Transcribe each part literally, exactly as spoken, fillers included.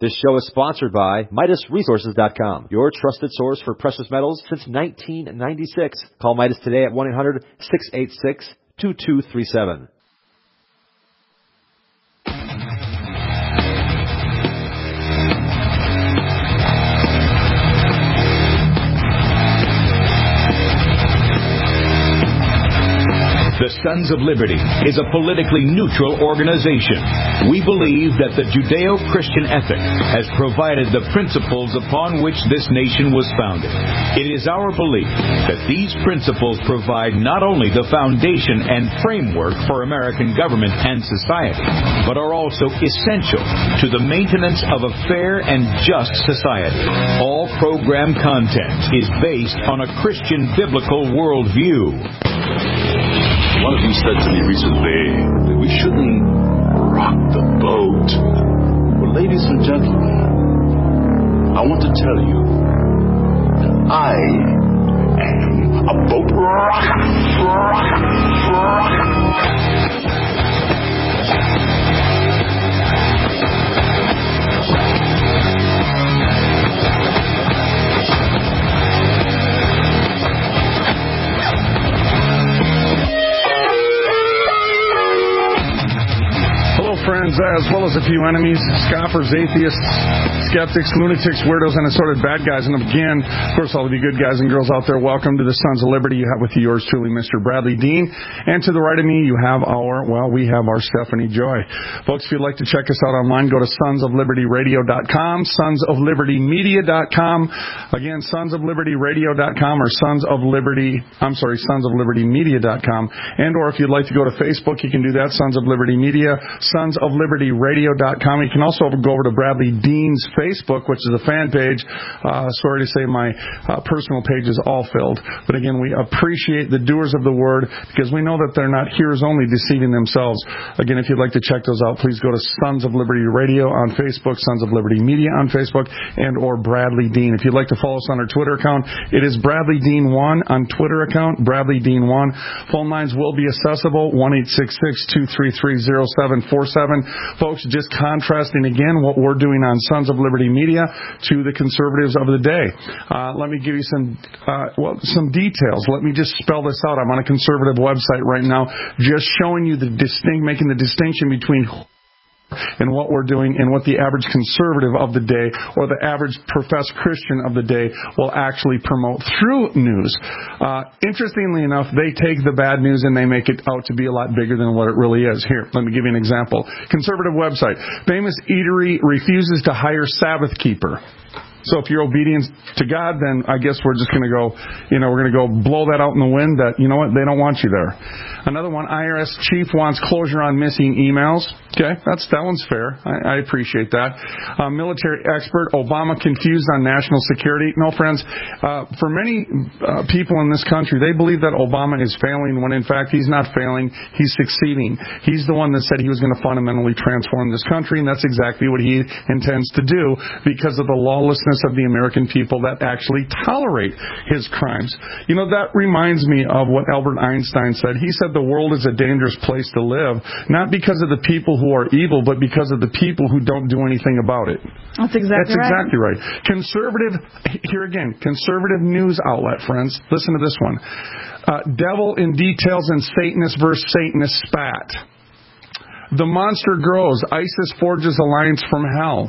This show is sponsored by Midas Resources dot com, your trusted source for precious metals since nineteen ninety-six. Call Midas today at one eight hundred, six eight six, two two three seven. The Sons of Liberty is a politically neutral organization. We believe that the Judeo-Christian ethic has provided the principles upon which this nation was founded. It is our belief that these principles provide not only the foundation and framework for American government and society, but are also essential to the maintenance of a fair and just society. All program content is based on a Christian biblical worldview. One of you said to me recently that we shouldn't rock the boat. Well, ladies and gentlemen, I want to tell you that I am a boat rocker. rocker, rocker. Friends, as well as a few enemies, scoffers, atheists, skeptics, lunatics, weirdos, and assorted bad guys. And again, of course, all of you good guys and girls out there, welcome to the Sons of Liberty. You have with you yours truly, Mister Bradley Dean. And to the right of me, you have our, well, we have our Stephanie Joy. Folks, if you'd like to check us out online, go to sons of liberty radio dot com, sons of liberty media dot com. Again, sons of liberty radio dot com or Sons of Liberty, I'm sorry, sons of liberty media dot com. And or if you'd like to go to Facebook, you can do that, Sons of Liberty Media, Sons of Liberty radio dot com. You can also go over to Bradley Dean's Facebook, which is a fan page. Uh, sorry to say my uh, personal page is all filled. But again, we appreciate the doers of the word because we know that they're not hearers only, deceiving themselves. Again, if you'd like to check those out, please go to Sons of Liberty Radio on Facebook, Sons of Liberty Media on Facebook, and or Bradley Dean. If you'd like to follow us on our Twitter account, it is Bradley Dean one on Twitter account, Bradley Dean one. Phone lines will be accessible, one eight six six, two three three, zero seven four seven. Folks, just contrasting again what we're doing on Sons of Liberty Media to the conservatives of the day. Uh, let me give you some uh, well some details. Let me just spell this out. I'm on a conservative website right now, just showing you the distinct, making the distinction between and what we're doing and what the average conservative of the day or the average professed Christian of the day will actually promote through news. Uh, interestingly enough, they take the bad news and they make it out to be a lot bigger than what it really is. Here, let me give you an example. Conservative website. Famous eatery refuses to hire Sabbath keeper. So if you're obedient to God, then I guess we're just going to go, you know, we're going to go blow that out in the wind that, you know what, they don't want you there. Another one, I R S chief wants closure on missing emails. Okay, that's that one's fair. I, I appreciate that. Uh, military expert, Obama confused on national security. No, friends, uh, for many uh, people in this country, they believe that Obama is failing when, in fact, he's not failing. He's succeeding. He's the one that said he was going to fundamentally transform this country, and that's exactly what he intends to do because of the lawlessness of the American people that actually tolerate his crimes. You know, that reminds me of what Albert Einstein said. He said the world is a dangerous place to live, not because of the people who are evil, but because of the people who don't do anything about it. That's exactly That's right. exactly right. Conservative, here again, conservative news outlet, friends. Listen to this one. Uh, devil in details and Satanist versus Satanist spat. The monster grows. ISIS forges alliance from hell.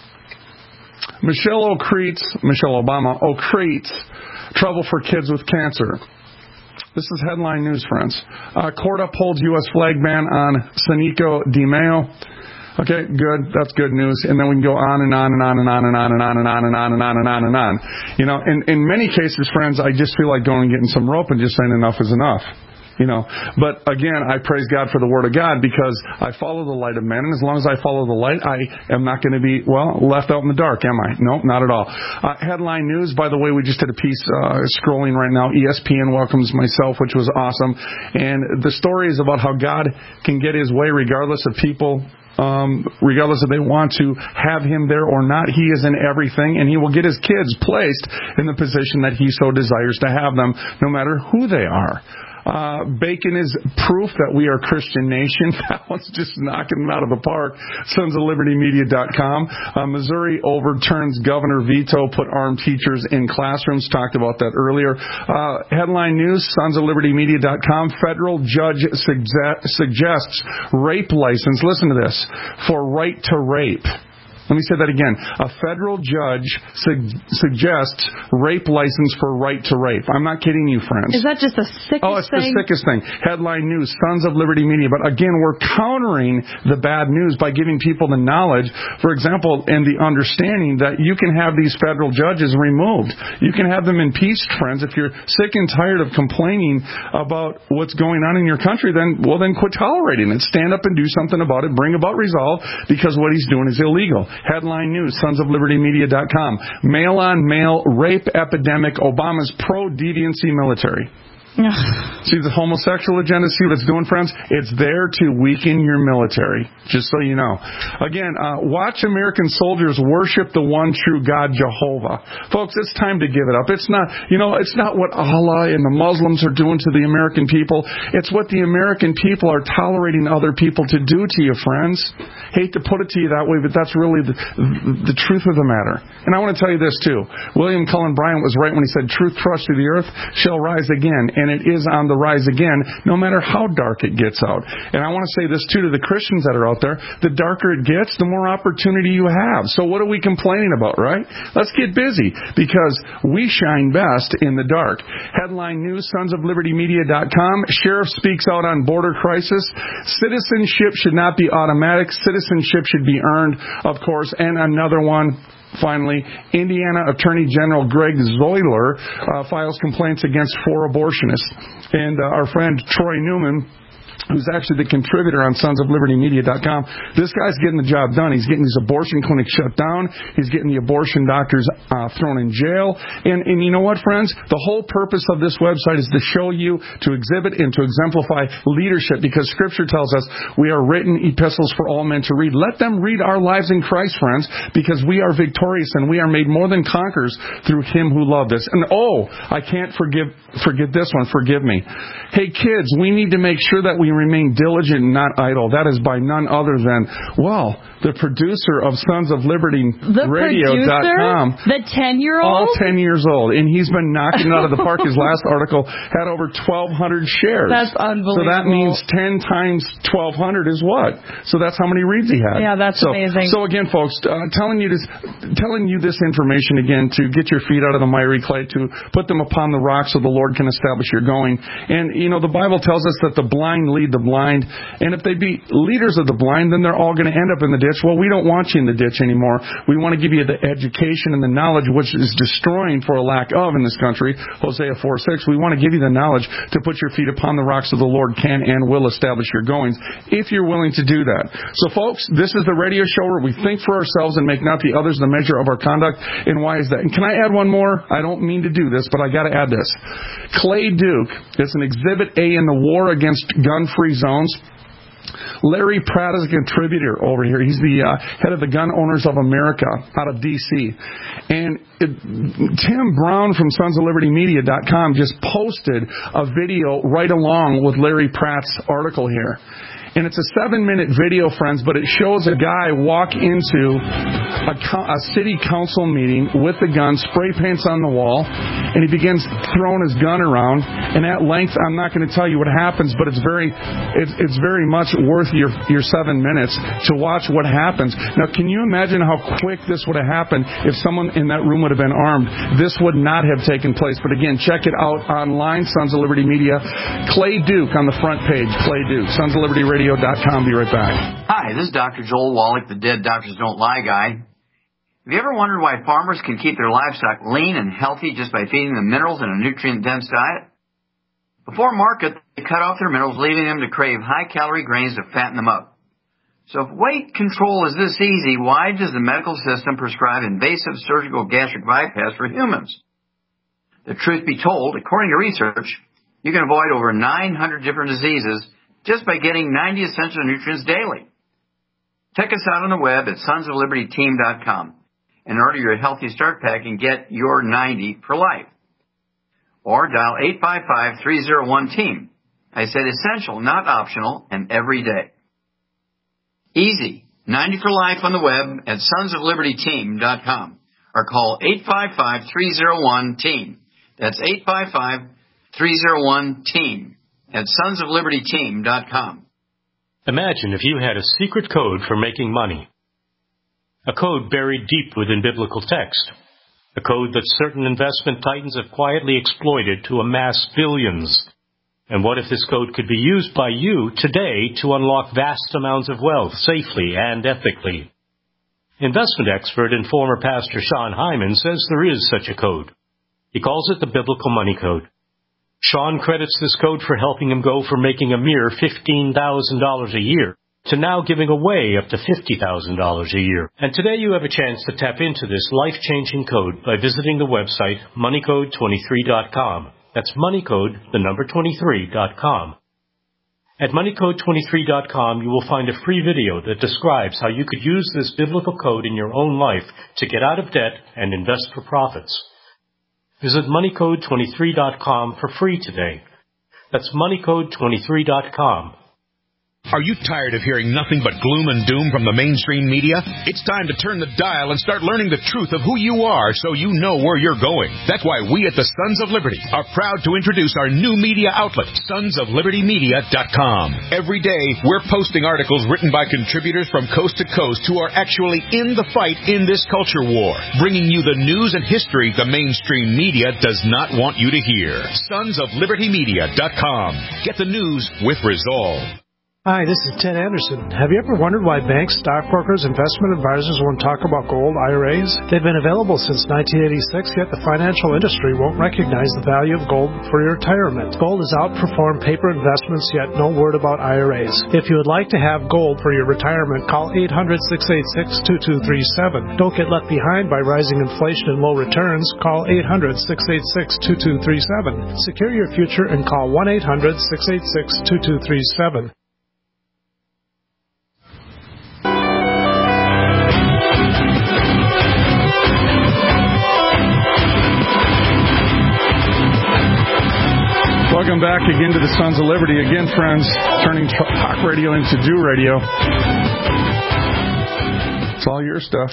Michelle O'Creats, Michelle Obama, O'Creats, trouble for kids with cancer. This is headline news, friends. Uh, court upholds U S flag ban on Sanico Di Maio. Okay, good. That's good news. And then we can go on and on and on and on and on and on and on and on and on and on and on. You know, in, in many cases, friends, I just feel like going and getting some rope and just saying enough is enough. You know, but again, I praise God for the Word of God because I follow the light of men, and as long as I follow the light, I am not going to be, well, left out in the dark, am I? No, not at all. Uh, headline news, by the way, we just did a piece uh, scrolling right now. E S P N welcomes myself, which was awesome. And the story is about how God can get His way regardless of people. Um, regardless if they want to have him there or not, he is in everything, and he will get his kids placed in the position that he so desires to have them, no matter who they are. Uh, bacon is proof that we are a Christian nation. That one's just knocking them out of the park. Sons of Liberty Media dot com. Uh, Missouri overturns governor veto, put armed teachers in classrooms. Talked about that earlier. Uh, headline news, Sons of Liberty Media dot com. Federal judge sugge- suggests rape license. Listen to this. For right to rape. Let me say that again. A federal judge su- suggests rape license for right to rape. I'm not kidding you, friends. Is that just the sickest thing? Oh, it's thing? the sickest thing. Headline news, Sons of Liberty Media. But again, we're countering the bad news by giving people the knowledge, for example, and the understanding that you can have these federal judges removed. You can have them impeached, friends. If you're sick and tired of complaining about what's going on in your country, then, well, then quit tolerating it. Stand up and do something about it. Bring about resolve, because what he's doing is illegal. Headline news, Sons of Liberty Media dot com. Male-on-male rape epidemic. Obama's pro-deviancy military. See the homosexual agenda? See what it's doing, friends? It's there to weaken your military, just so you know. Again, uh, watch American soldiers worship the one true God, Jehovah. Folks, it's time to give it up. It's not, you know, it's not what Allah and the Muslims are doing to the American people. It's what the American people are tolerating other people to do to you, friends. Hate to put it to you that way, but that's really the, the truth of the matter. And I want to tell you this, too. William Cullen Bryant was right when he said, truth crushed to the earth shall rise again. And And it is on the rise again, no matter how dark it gets out. And I want to say this, too, to the Christians that are out there. The darker it gets, the more opportunity you have. So what are we complaining about, right? Let's get busy, because we shine best in the dark. Headline news, Sons of Liberty Media dot com. Sheriff speaks out on border crisis. Citizenship should not be automatic. Citizenship should be earned, of course. And another one, finally, Indiana Attorney General Greg Zoeller uh, files complaints against four abortionists. And uh, our friend Troy Newman, who's actually the contributor on Sons of Liberty Media dot com. This guy's getting the job done. He's getting these abortion clinics shut down. He's getting the abortion doctors uh, thrown in jail. And, and you know what, friends? The whole purpose of this website is to show you, to exhibit, and to exemplify leadership, because Scripture tells us we are written epistles for all men to read. Let them read our lives in Christ, friends, because we are victorious and we are made more than conquerors through Him who loved us. And oh, I can't forgive forget this one. Forgive me. Hey, kids, we need to make sure that we remain diligent and not idle. That is by none other than, well, the producer of Sons of Liberty Radio dot com. The ten-year-old? All ten years old. And he's been knocking it out of the park. His last article had over twelve hundred shares. That's unbelievable. So that means ten times twelve hundred is what? So that's how many reads he had. Yeah, that's so, amazing. So again, folks, uh, telling you this, telling you this information again to get your feet out of the miry clay, to put them upon the rock so the Lord can establish your going. And, you know, the Bible tells us that the blind lead the blind. And if they be leaders of the blind, then they're all going to end up in the ditch. Well, we don't want you in the ditch anymore. We want to give you the education and the knowledge, which is destroying for a lack of in this country. Hosea four six. We want to give you the knowledge to put your feet upon the rocks so the Lord can and will establish your goings, if you're willing to do that. So, folks, this is the radio show where we think for ourselves and make not the others the measure of our conduct. And why is that? And can I add one more? I don't mean to do this, but I got to add this. Clay Duke, it's an Exhibit A in the war against gun-free zones. Larry Pratt is a contributor over here. He's the uh, head of the Gun Owners of America out of D C And it, Tim Brown from Sons of Liberty Media dot com just posted a video right along with Larry Pratt's article here. And it's a seven-minute video, friends, but it shows a guy walk into a, a city council meeting with the gun, spray paints on the wall, and he begins throwing his gun around. And at length, I'm not going to tell you what happens, but it's very, it's, it's very much worth your your seven minutes to watch what happens. Now, can you imagine how quick this would have happened if someone in that room would have been armed? This would not have taken place. But again, check it out online, Sons of Liberty Media. Clay Duke on the front page. Clay Duke, Sons of Liberty Radio. Dot com. Be right back. Hi, this is Doctor Joel Wallach, the Dead Doctors Don't Lie guy. Have you ever wondered why farmers can keep their livestock lean and healthy just by feeding them minerals in a nutrient-dense diet? Before market, they cut off their minerals, leaving them to crave high-calorie grains to fatten them up. So if weight control is this easy, why does the medical system prescribe invasive surgical gastric bypass for humans? The truth be told, according to research, you can avoid over nine hundred different diseases just by getting ninety essential nutrients daily. Check us out on the web at Sons of Liberty Team dot com and order your Healthy Start Pack and get your ninety for life. Or dial eight five five, three oh one, team. I said essential, not optional, and every day. Easy. ninety for life on the web at sons of liberty team dot com or call eight five five, three oh one, team. That's eight five five, three oh one, team at sons of liberty team dot com. Imagine if you had a secret code for making money. A code buried deep within biblical text. A code that certain investment titans have quietly exploited to amass billions. And what if this code could be used by you today to unlock vast amounts of wealth safely and ethically? Investment expert and former pastor Sean Hyman says there is such a code. He calls it the Biblical Money Code. Sean credits this code for helping him go from making a mere fifteen thousand dollars a year to now giving away up to fifty thousand dollars a year. And today you have a chance to tap into this life-changing code by visiting the website money code twenty-three dot com. That's moneycode, the number twenty-three dot com. At money code twenty-three dot com, you will find a free video that describes how you could use this biblical code in your own life to get out of debt and invest for profits. Visit money code twenty-three dot com for free today. That's money code twenty-three dot com. Are you tired of hearing nothing but gloom and doom from the mainstream media? It's time to turn the dial and start learning the truth of who you are so you know where you're going. That's why we at the Sons of Liberty are proud to introduce our new media outlet, sons of liberty media dot com. Every day, we're posting articles written by contributors from coast to coast who are actually in the fight in this culture war, bringing you the news and history the mainstream media does not want you to hear. sons of liberty media dot com. Get the news with resolve. Hi, this is Ted Anderson. Have you ever wondered why banks, stockbrokers, investment advisors won't talk about gold I R As? They've been available since nineteen eighty-six, yet the financial industry won't recognize the value of gold for your retirement. Gold has outperformed paper investments, yet no word about I R As. If you would like to have gold for your retirement, call eight hundred, six eight six, two two three seven. Don't get left behind by rising inflation and low returns. Call eight hundred, six eight six, two two three seven. Secure your future and call one eight hundred, six eight six, two two three seven. Welcome back again to the Sons of Liberty. Again, friends, turning talk radio into do radio. It's all your stuff.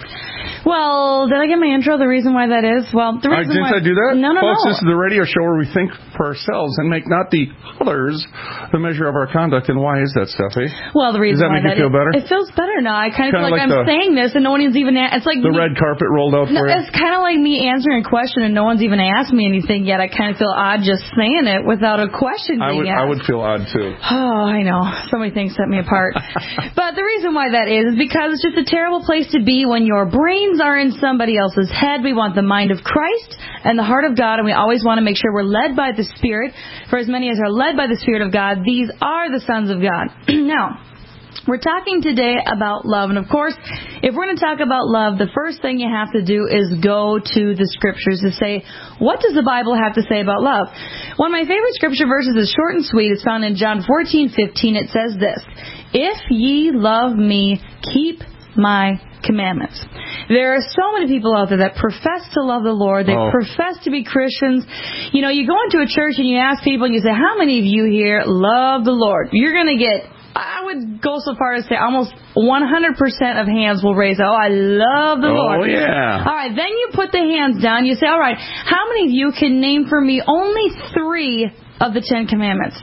Well, did I get my intro? The reason why that is? Well, the reason uh, didn't why... I do that? No, no, Folks, no. This is the radio show where we think for ourselves and make not the others the measure of our conduct. And why is that, Steffi? Well, the reason Does that why make that you feel is, better? It feels better now. I kind of feel Kinda like, like I'm the, saying this and no one is even... A- it's like the me, red carpet rolled out no, for you? It's kind of like me answering a question and no one's even asked me anything yet. I kind of feel odd just saying it without a question I being would, asked. I would feel odd, too. Oh, I know. So many things set me apart. But the reason why that is is because it's just a terrible place to be when your brains are in somebody else's head. We want the mind of Christ and the heart of God, and we always want to make sure we're led by the Spirit. For as many as are led by the Spirit of God, these are the sons of God. Now, we're talking today about love. And of course, if we're going to talk about love, the first thing you have to do is go to the Scriptures to say, what does the Bible have to say about love? One of my favorite Scripture verses is short and sweet. It's found in John fourteen fifteen. It says this, "If ye love me, keep my commandments." There are so many people out there that profess to love the Lord. They oh. profess to be Christians. You know, you go into a church and you ask people and you say, how many of you here love the Lord? You're going to get, I would go so far as to say almost one hundred percent of hands will raise, oh, I love the oh, Lord. Oh, yeah. All right, then you put the hands down. You say, all right, how many of you can name for me only three of the Ten Commandments?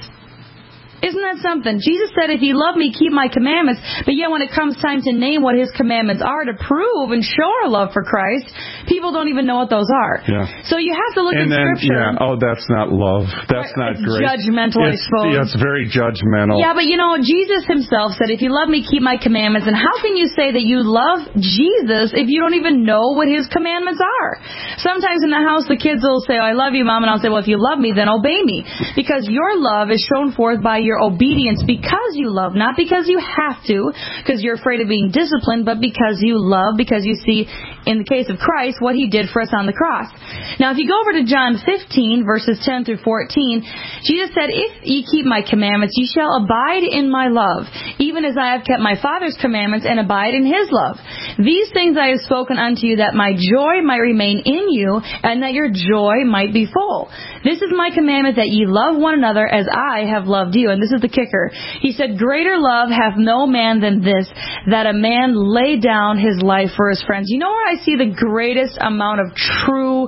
Isn't that something? Jesus said, if you love me, keep my commandments. But yet when it comes time to name what his commandments are to prove and show our love for Christ, people don't even know what those are. Yeah. So you have to look and in then, Scripture. Yeah, oh, that's not love. That's not it's great. Judgmental, it's, I suppose. Yeah, it's very judgmental. Yeah, but you know, Jesus himself said, if you love me, keep my commandments. And how can you say that you love Jesus if you don't even know what his commandments are? Sometimes in the house, the kids will say, oh, I love you, Mom. And I'll say, well, if you love me, then obey me. Because your love is shown forth by your obedience because you love, not because you have to, because you're afraid of being disciplined, but because you love, because you see in the case of Christ, what he did for us on the cross. Now, if you go over to John fifteen, verses ten through fourteen, Jesus said, if ye keep my commandments, ye shall abide in my love, even as I have kept my Father's commandments and abide in his love. These things I have spoken unto you, that my joy might remain in you, and that your joy might be full. This is my commandment, that ye love one another as I have loved you. And this is the kicker. He said, greater love hath no man than this, that a man lay down his life for his friends. You know where I see the greatest amount of true,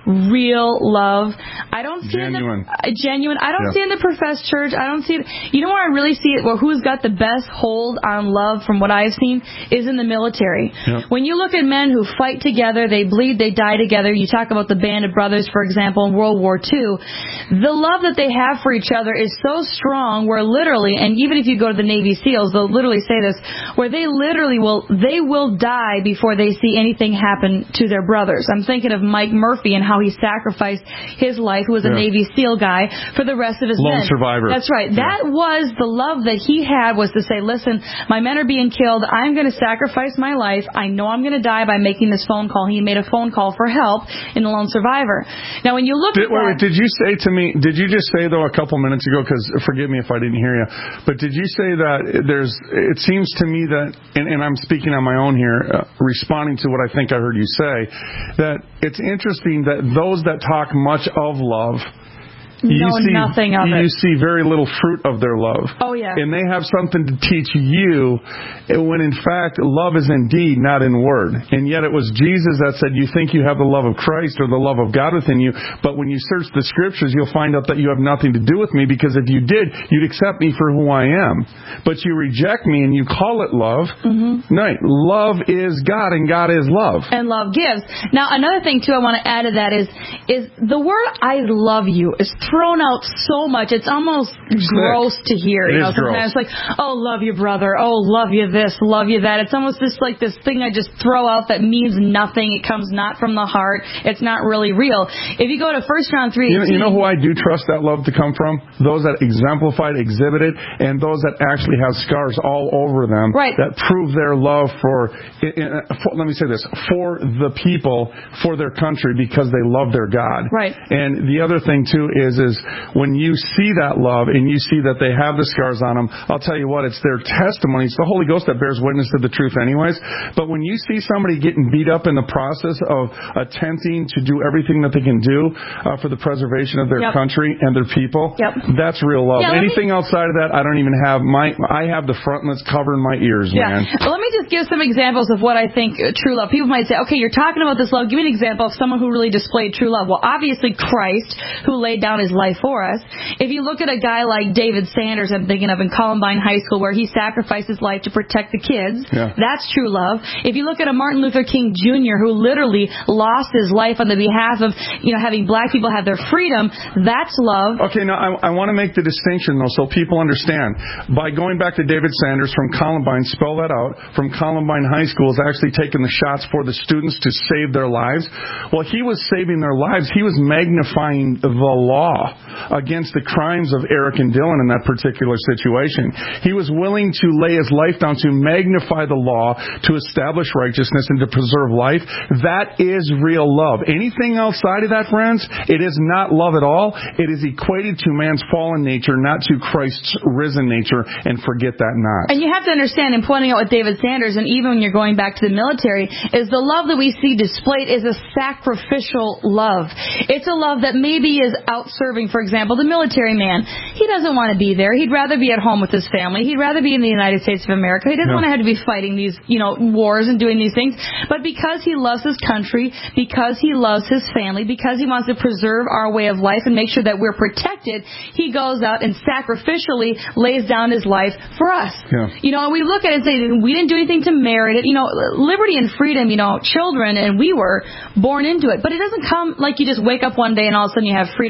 real love? I don't see genuine. In the, uh, genuine. I don't yeah. see in the professed church. I don't see it. You know where I really see it? Well, who's got the best hold on love from what I've seen is in the military. Yeah. When you look at men who fight together, they bleed, they die together. You talk about the Band of Brothers, for example, in World War Two. The love that they have for each other is so strong where literally, and even if you go to the Navy SEALs, they'll literally say this, where they literally will, they will die before they see anything happen to their brothers. I'm thinking of Mike Murphy and how he sacrificed his life, who was a yeah. Navy SEAL guy, for the rest of his Lone men. survivor. That's right. Yeah. That was the love that he had, was to say, listen, my men are being killed. I'm going to sacrifice my life. I know I'm going to die by making this phone call. He made a phone call for help in the Lone Survivor. Now, when you look did, at wait, that... wait, did you say to me, did you just say, though, a couple minutes ago, because forgive me if I didn't hear you, but did you say that there's, it seems to me that, and, and I'm speaking on my own here, uh, responding to what I think I heard you say, that it's interesting that those that talk much of love, You know see, nothing of you it. You see very little fruit of their love. Oh, yeah. And they have something to teach you, when in fact, love is in deed, not in word. And yet it was Jesus that said, you think you have the love of Christ or the love of God within you, but when you search the Scriptures, you'll find out that you have nothing to do with me, because if you did, you'd accept me for who I am. But you reject me and you call it love. Mm-hmm. No, love is God, and God is love. And love gives. Now, another thing, too, I want to add to that is, is the word I love you is thrown out so much, it's almost Sick. gross to hear. It you know, is sometimes gross. It's like, oh, love you, brother. Oh, love you this, love you that. It's almost just like this thing I just throw out that means nothing. It comes not from the heart. It's not really real. If you go to First John three eighteen, you know, you know who I do trust that love to come from? Those that exemplified, exhibited, and those that actually have scars all over them, right, that prove their love for, for, let me say this, for the people, for their country, because they love their God. Right. And the other thing, too, is, is when you see that love and you see that they have the scars on them, I'll tell you what, it's their testimony. It's the Holy Ghost that bears witness to the truth anyways. But when you see somebody getting beat up in the process of attempting to do everything that they can do uh, for the preservation of their yep. country and their people, yep. that's real love. Yeah, Anything me, outside of that, I don't even have. My I have the frontlets covering my ears, yeah. man. Well, let me just give some examples of what I think uh, true love. People might say, okay, you're talking about this love. Give me an example of someone who really displayed true love. Well, obviously Christ, who laid down his life for us. If you look at a guy like David Sanders, I'm thinking of in Columbine High School, where he sacrificed his life to protect the kids, yeah. that's true love. If you look at a Martin Luther King Junior who literally lost his life on the behalf of, you know, having black people have their freedom, that's love. Okay, now I, I want to make the distinction, though, so people understand. By going back to David Sanders from Columbine, spell that out, from Columbine High School, is actually taking the shots for the students to save their lives. Well, he was saving their lives. He was magnifying the law against the crimes of Eric and Dylan in that particular situation. He was willing to lay his life down to magnify the law, to establish righteousness, and to preserve life. That is real love. Anything outside of that, friends, it is not love at all. It is equated to man's fallen nature, not to Christ's risen nature, and forget that not. And you have to understand, in pointing out with David Sanders, and even when you're going back to the military, is the love that we see displayed is a sacrificial love. It's a love that maybe is out-serving, for example, the military man. He doesn't want to be there. He'd rather be at home with his family. He'd rather be in the United States of America. He doesn't yeah. want to have to be fighting these, you know, wars and doing these things. But because he loves his country, because he loves his family, because he wants to preserve our way of life and make sure that we're protected, he goes out and sacrificially lays down his life for us. Yeah. You know, we look at it and say, we didn't do anything to merit it. You know, liberty and freedom, you know, children, and we were born into it. But it doesn't come like you just wake up one day and all of a sudden you have freedom and liberty.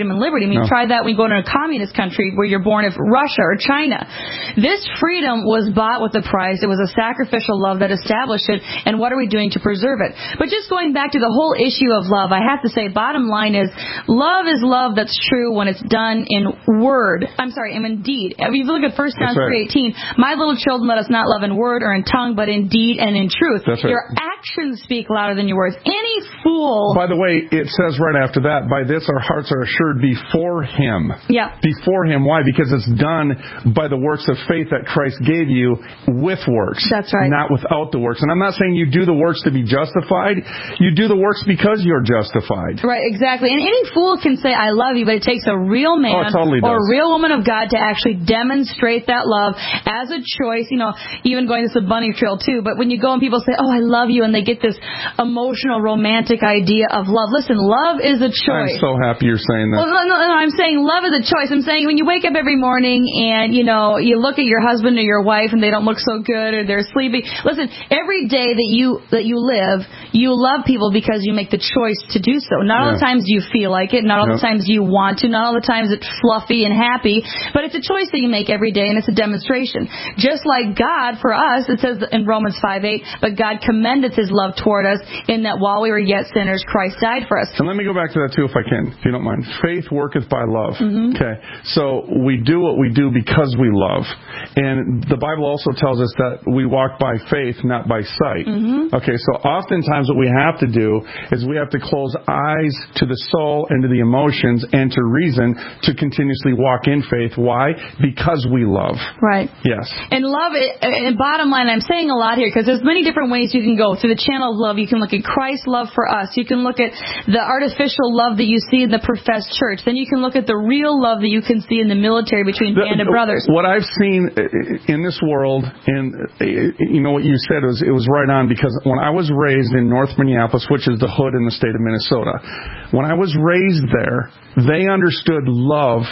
I mean, No. try that when you go to a communist country where you're born of Russia or China. This freedom was bought with a price. It was a sacrificial love that established it, and what are we doing to preserve it? But just going back to the whole issue of love, I have to say, bottom line is, love is love that's true when it's done in word. I'm sorry, in deed. If you look at First John three eighteen, my little children, let us not love in word or in tongue, but in deed and in truth. That's right. Your actions speak louder than your words. Any fool... By the way, it says right after that, by this our hearts are assured before Him. Yeah. Before Him. Why? Because it's done by the works of faith that Christ gave you with works. That's right. Not without the works. And I'm not saying you do the works to be justified. You do the works because you're justified. Right, exactly. And any fool can say, I love you, but it takes a real man Oh, it totally or does. a real woman of God to actually demonstrate that love as a choice. You know, even going this a bunny trail too, but when you go and people say, oh, I love you, and they get this emotional, romantic idea of love. Listen, love is a choice. I'm so happy you're saying that. Well, no, no, no, I'm saying love is a choice. I'm saying when you wake up every morning and, you know, you look at your husband or your wife and they don't look so good or they're sleepy. Listen, every day that you that you live, you love people because you make the choice to do so. Not all Yeah. the times do you feel like it. Not all Yep. the times do you want to. Not all the times it's fluffy and happy. But it's a choice that you make every day, and it's a demonstration. Just like God, for us, it says in Romans five eight, but God commendeth His love toward us in that while we were yet sinners, Christ died for us. And let me go back to that too, if I can, if you don't mind. Faith worketh by love. Mm-hmm. Okay, so we do what we do because we love, and the Bible also tells us that we walk by faith, not by sight. Mm-hmm. Okay, so oftentimes what we have to do is we have to close eyes to the soul and to the emotions and to reason to continuously walk in faith. Why? Because we love. Right. Yes. And love, and bottom line, I'm saying a lot here because there's many different ways you can go. Through the channel of love, you can look at Christ's love for us. You can look at the artificial love that you see in the professed church. Then you can look at the real love that you can see in the military between The- band of brothers. What I've seen in this world, and you know what you said, was it was right on, because when I was raised in North Minneapolis, which is the hood in the state of Minnesota, when I was raised there, they understood love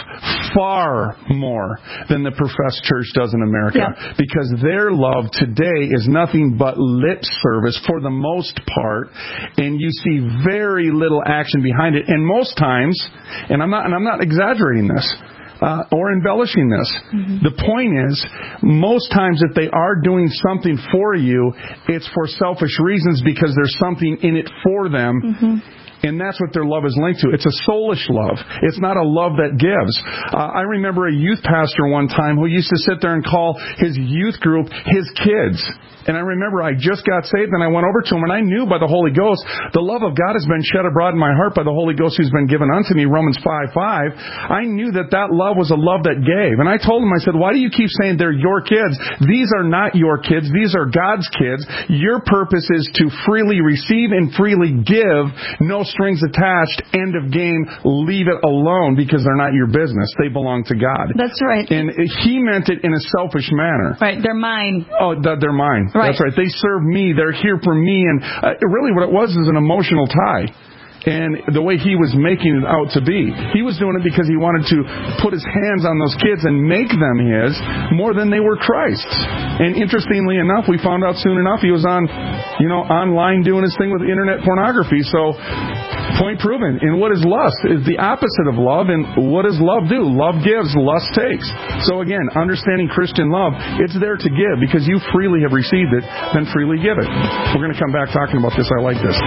far more than the professed church does in America. Yeah. Because their love today is nothing but lip service for the most part, and you see very little action behind it. And most times, and I'm not, and I'm not exaggerating this, Uh, or embellishing this. Mm-hmm. The point is, most times if they are doing something for you, it's for selfish reasons because there's something in it for them. Mm-hmm. And that's what their love is linked to. It's a soulish love. It's not a love that gives. Uh, I remember a youth pastor one time who used to sit there and call his youth group his kids. And I remember I just got saved and I went over to him and I knew by the Holy Ghost, the love of God has been shed abroad in my heart by the Holy Ghost who's been given unto me, Romans five five. I knew that that love was a love that gave. And I told him, I said, why do you keep saying they're your kids? These are not your kids. These are God's kids. Your purpose is to freely receive and freely give. No strings attached. End of game. Leave it alone because they're not your business. They belong to God. That's right. And he meant it in a selfish manner. Right. They're mine. Oh, that they're mine. Right. That's right. They serve me. They're here for me. And uh, really what it was is an emotional tie. And the way he was making it out to be. He was doing it because he wanted to put his hands on those kids and make them his more than they were Christ's. And interestingly enough, we found out soon enough he was on, you know, online doing his thing with internet pornography. So, point proven. And what is lust is the opposite of love. And what does love do? Love gives, lust takes. So again, understanding Christian love, it's there to give because you freely have received it, then freely give it. We're going to come back talking about this. I like this.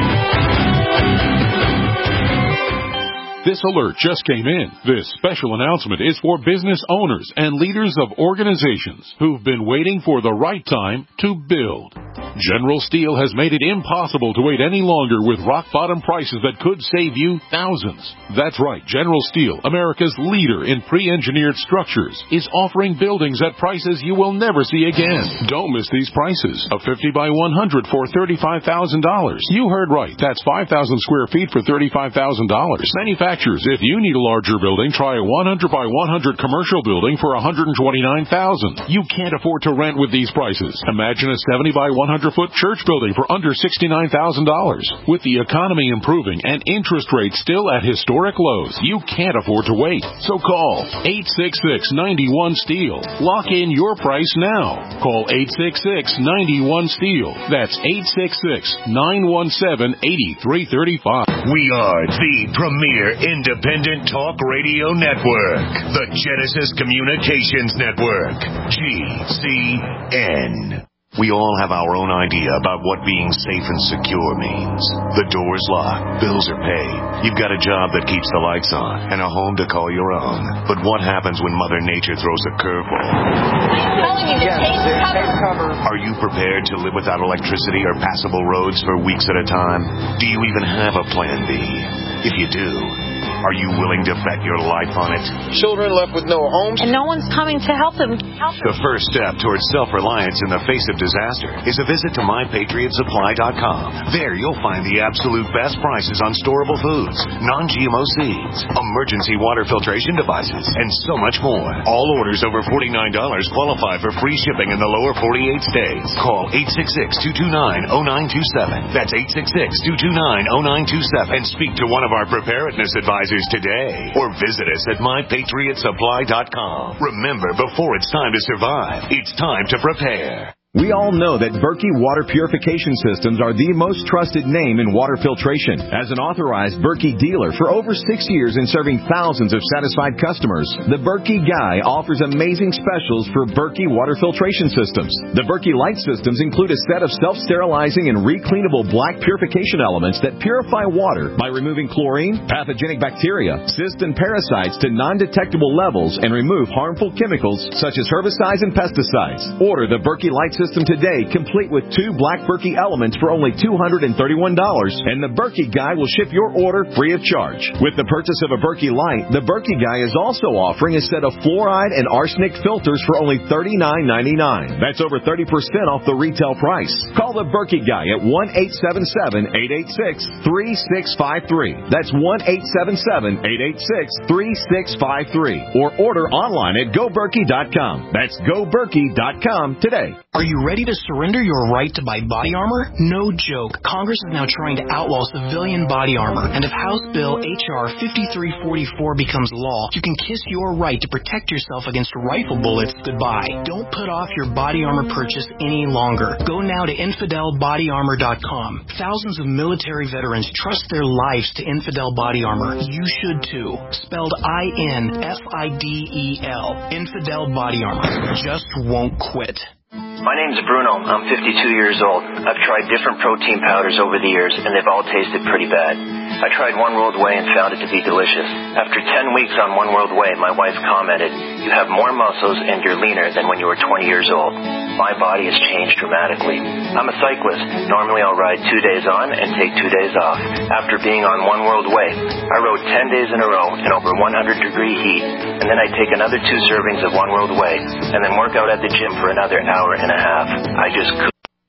This alert just came in. This special announcement is for business owners and leaders of organizations who've been waiting for the right time to build. General Steel has made it impossible to wait any longer with rock-bottom prices that could save you thousands. That's right, General Steel, America's leader in pre-engineered structures, is offering buildings at prices you will never see again. Don't miss these prices. A fifty by one hundred for thirty-five thousand dollars. You heard right. That's five thousand square feet for thirty-five thousand dollars. Manufacturers, if you need a larger building, try a one hundred by one hundred commercial building for one hundred twenty-nine thousand dollars. You can't afford to rent with these prices. Imagine a seventy by one hundred foot church building for under sixty-nine thousand dollars. With the economy improving and interest rates still at historic lows, you can't afford to wait. So call eight six six, nine one, STEEL. Lock in your price now. Call eight six six, nine one, STEEL. That's eight six six, nine one seven, eight three three five. We are the premier independent talk radio network, the Genesis Communications Network, G C N. We all have our own idea about what being safe and secure means. The door's locked, bills are paid, you've got a job that keeps the lights on, and a home to call your own. But what happens when Mother Nature throws a curveball? I'm telling you, the tape cover. Are you prepared to live without electricity or passable roads for weeks at a time? Do you even have a plan B? If you do, are you willing to bet your life on it? Children left with no homes. And no one's coming to help them. Help them. The first step towards self-reliance in the face of disaster is a visit to my patriot supply dot com. There you'll find the absolute best prices on storable foods, non-G M O seeds, emergency water filtration devices, and so much more. All orders over forty-nine dollars qualify for free shipping in the lower forty-eight states. Call eight six six, two two nine, zero nine two seven. That's eight six six, two two nine, zero nine two seven. And speak to one of our preparedness advisors today, or visit us at my patriot supply dot com. Remember, before it's time to survive, it's time to prepare. We all know that Berkey Water Purification Systems are the most trusted name in water filtration. As an authorized Berkey dealer for over six years and serving thousands of satisfied customers, the Berkey Guy offers amazing specials for Berkey Water Filtration Systems. The Berkey Light Systems include a set of self-sterilizing and recleanable black purification elements that purify water by removing chlorine, pathogenic bacteria, cysts, and parasites to non-detectable levels and remove harmful chemicals such as herbicides and pesticides. Order the Berkey Light System today, complete with two black Berkey elements for only two hundred thirty-one dollars, and the Berkey Guy will ship your order free of charge. With the purchase of a Berkey Light, the Berkey Guy is also offering a set of fluoride and arsenic filters for only thirty-nine ninety-nine. That's over thirty percent off the retail price. Call the Berkey Guy at one eight seven seven, eight eight six, three six five three. That's one eight seven seven, eight eight six, three six five three. Or order online at go berkey dot com. That's go berkey dot com today. Are you ready to surrender your right to buy body armor? No joke. Congress is now trying to outlaw civilian body armor. And if House Bill H R fifty-three forty-four becomes law, you can kiss your right to protect yourself against rifle bullets goodbye. Don't put off your body armor purchase any longer. Go now to infidel body armor dot com. Thousands of military veterans trust their lives to Infidel Body Armor. You should too. Spelled I N F I D E L. Infidel Body Armor. Just won't quit. My name's Bruno. I'm fifty-two years old. I've tried different protein powders over the years, and they've all tasted pretty bad. I tried One World Whey and found it to be delicious. After ten weeks on One World Whey, my wife commented, "You have more muscles and you're leaner than when you were twenty years old." My body has changed dramatically. I'm a cyclist. Normally I'll ride two days on and take two days off. After being on One World Whey, I rode ten days in a row in over one hundred degree heat, and then I take another two servings of One World Whey, and then work out at the gym for another hour and a half. I just couldn't.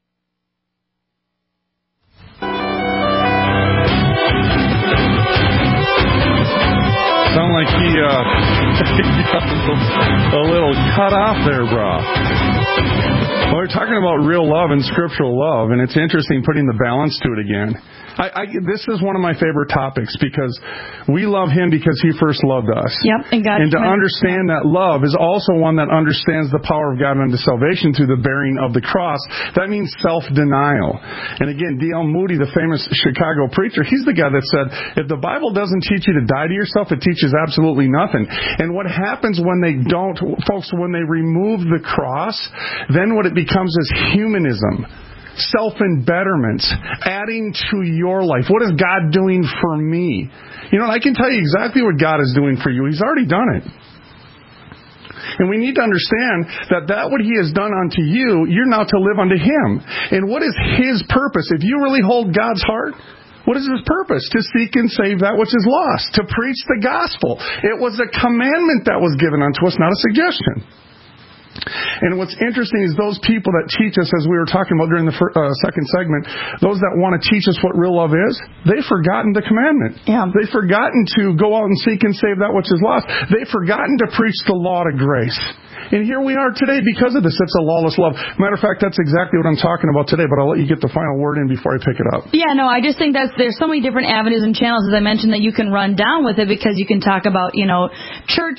Sound like he, uh, he got a little cut off there, bro. Well, we're talking about real love and scriptural love, and it's interesting putting the balance to it again. I, I, this is one of my favorite topics because we love him because he first loved us. Yep, and God. And to understand that love is also one that understands the power of God unto salvation through the bearing of the cross. That means self-denial. And again, D L Moody, the famous Chicago preacher, he's the guy that said, if the Bible doesn't teach you to die to yourself, it teaches absolutely nothing. And what happens when they don't, folks, when they remove the cross, then what it becomes is humanism. Self-embetterment, adding to your life. What is God doing for me? You know, I can tell you exactly what God is doing for you. He's already done it. And we need to understand that that what He has done unto you, you're now to live unto Him. And what is His purpose? If you really hold God's heart, what is His purpose? To seek and save that which is lost. To preach the gospel. It was a commandment that was given unto us, not a suggestion. And what's interesting is those people that teach us, as we were talking about during the first, uh, second segment, those that want to teach us what real love is, they've forgotten the commandment. Yeah. They've forgotten to go out and seek and save that which is lost. They've forgotten to preach the law to grace. And here we are today because of this. It's a lawless love. Matter of fact, that's exactly what I'm talking about today, but I'll let you get the final word in before I pick it up. Yeah, no, I just think that there's so many different avenues and channels, as I mentioned, that you can run down with it because you can talk about, you know, church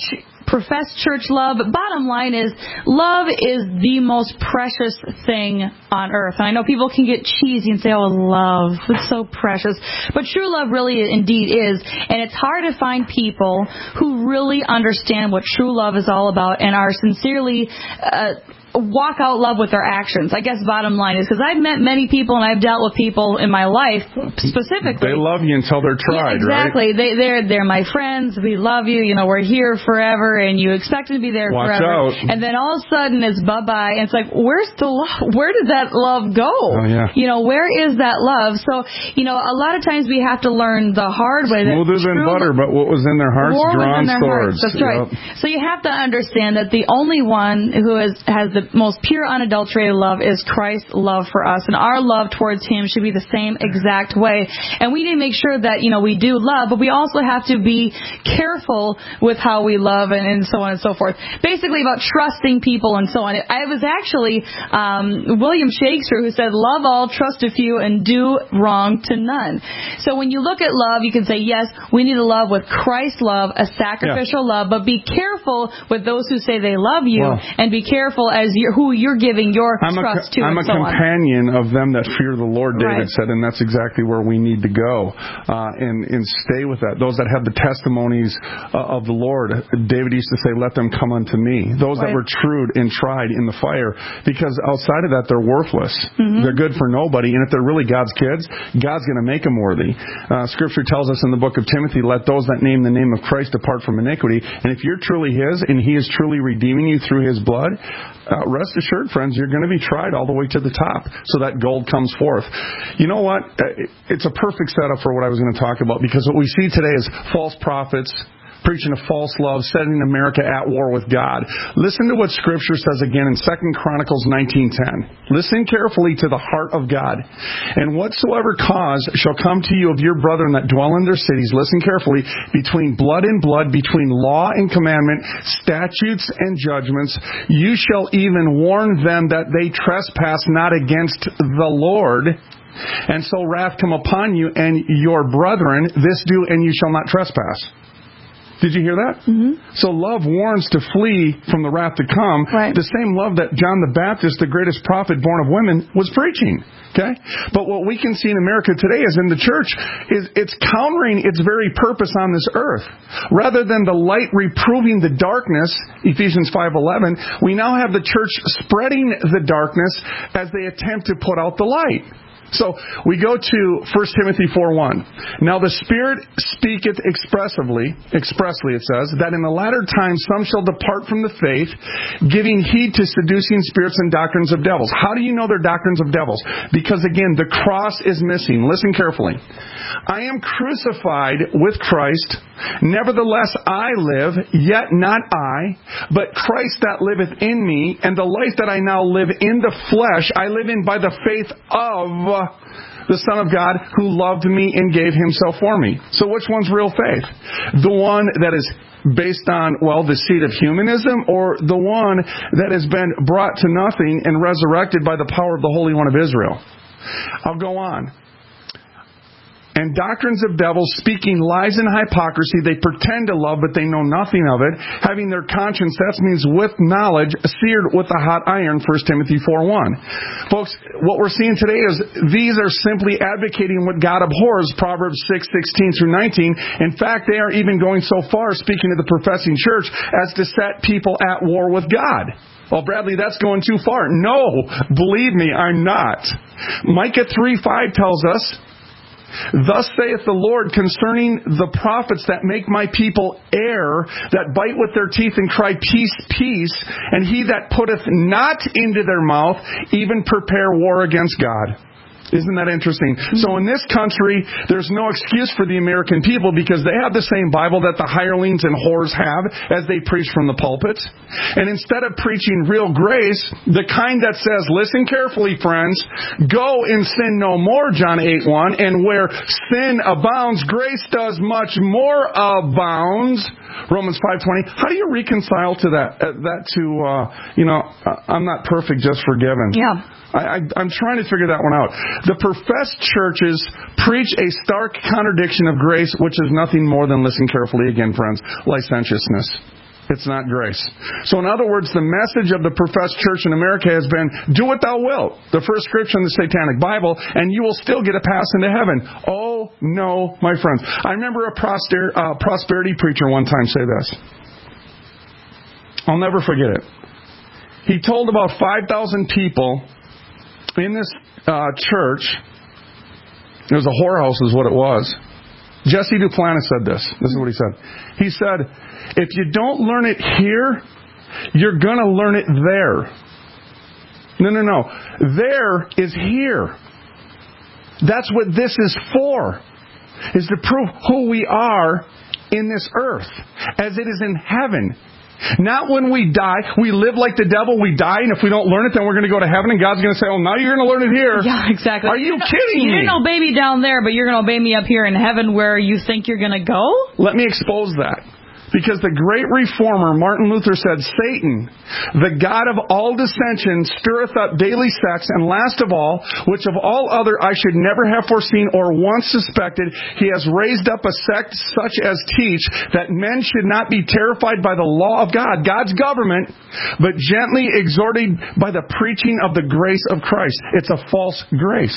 profess church love. But bottom line is, love is the most precious thing on earth. And I know people can get cheesy and say, oh, love, it's so precious. But true love really indeed is. And it's hard to find people who really understand what true love is all about and are sincerely uh, walk out love with their actions. I guess bottom line is, because I've met many people and I've dealt with people in my life specifically. They love you until they're tried, yeah, exactly. right? They, they're they're my friends. We love you. You know, we're here forever, and you expect to be there Watch forever. out. And then all of a sudden it's bye bye. And it's like, where's the love? Where did that love go? Oh yeah. You know, where is that love? So you know, a lot of times we have to learn the hard way. Smoother than butter, but what was in their hearts, War drawn their swords. Hearts. That's right. Yep. So you have to understand that the only one who is, has the most pure, unadulterated love is Christ's love for us, and our love towards Him should be the same exact way. And we need to make sure that, you know, we do love, but we also have to be careful with how we love, and, and so on and so forth. Basically about trusting people and so on. I was actually um, William Shakespeare who said, "Love all, trust a few, and do wrong to none." So when you look at love, you can say, yes, we need to love with Christ's love, a sacrificial yeah. love, but be careful with those who say they love you, well, and be careful as you're, who you're giving your I'm trust a, to. I'm and a so companion on. of them that fear the Lord, David right. said, and that's exactly where we need to go uh, and, and stay with that. Those that have the testimonies uh, of the Lord, David used to say, let them come unto me. Those right. that were true and tried in the fire, because outside of that, they're worthless. Mm-hmm. They're good for nobody, and if they're really God's kids, God's going to make them worthy. Uh, Scripture tells us in the book of Timothy, let those that name the name of Christ depart from iniquity, and if you're truly His, and He is truly redeeming you through His blood, Uh, rest assured, friends, you're going to be tried all the way to the top so that gold comes forth. You know what? It's a perfect setup for what I was going to talk about, because what we see today is false prophets preaching a false love, setting America at war with God. Listen to what Scripture says again in Second Chronicles nineteen ten. Listen carefully to the heart of God. And whatsoever cause shall come to you of your brethren that dwell in their cities, listen carefully, between blood and blood, between law and commandment, statutes and judgments, you shall even warn them that they trespass not against the Lord. And so wrath come upon you and your brethren, this do, and you shall not trespass. Did you hear that? Mm-hmm. So love warns to flee from the wrath to come. Right. The same love that John the Baptist, the greatest prophet born of women, was preaching. Okay? But what we can see in America today is in the church is it's countering its very purpose on this earth. Rather than the light reproving the darkness, Ephesians five eleven, we now have the church spreading the darkness as they attempt to put out the light. So we go to First Timothy four one. Now the Spirit speaketh expressively, expressly it says, that in the latter times some shall depart from the faith, giving heed to seducing spirits and doctrines of devils. How do you know they're doctrines of devils? Because again, the cross is missing. Listen carefully. I am crucified with Christ. Nevertheless I live, yet not I, but Christ that liveth in me, and the life that I now live in the flesh, I live in by the faith of the Son of God who loved me and gave Himself for me. So which one's real faith? The one that is based on, well, the seed of humanism, or the one that has been brought to nothing and resurrected by the power of the Holy One of Israel? I'll go on. And doctrines of devils, speaking lies and hypocrisy, they pretend to love, but they know nothing of it, having their conscience, that means with knowledge, seared with a hot iron, First Timothy four one. Folks, what we're seeing today is these are simply advocating what God abhors, Proverbs six sixteen through nineteen. In fact, they are even going so far, speaking to the professing church, as to set people at war with God. Well, Bradley, that's going too far. No, believe me, I'm not. Micah three five tells us, thus saith the Lord concerning the prophets that make my people err, that bite with their teeth and cry, peace, peace, and he that putteth not into their mouth even prepare war against God. Isn't that interesting? So in this country, there's no excuse for the American people because they have the same Bible that the hirelings and whores have as they preach from the pulpit. And instead of preaching real grace, the kind that says, listen carefully, friends, go and sin no more, John eight one, and where sin abounds, grace does much more abounds, Romans five twenty. How do you reconcile to that? Uh, that to, uh, you know, I'm not perfect, just forgiven. Yeah. I, I, I'm trying to figure that one out. The professed churches preach a stark contradiction of grace, which is nothing more than, listen carefully again, friends, licentiousness. It's not grace. So in other words, the message of the professed church in America has been, do what thou wilt. The first scripture in the Satanic Bible, and you will still get a pass into heaven. Oh, no, my friends. I remember a proster, uh, prosperity preacher one time say this. I'll never forget it. He told about five thousand people in this uh, church. It was a whorehouse is what it was. Jesse Duplantis said this. This is what he said. He said, if you don't learn it here, you're going to learn it there. No, no, no. There is here. That's what this is for, is to prove who we are in this earth, as it is in heaven. Not when we die. We live like the devil. We die, and if we don't learn it, then we're going to go to heaven, and God's going to say, oh, now you're going to learn it here. Yeah, exactly. Are you kidding you me? You didn't obey me down there, but you're going to obey me up here in heaven where you think you're going to go? Let me expose that. Because the great reformer, Martin Luther, said, Satan, the God of all dissension, stirreth up daily sects, and last of all, which of all other I should never have foreseen or once suspected, he has raised up a sect such as teach that men should not be terrified by the law of God, God's government, but gently exhorted by the preaching of the grace of Christ. It's a false grace.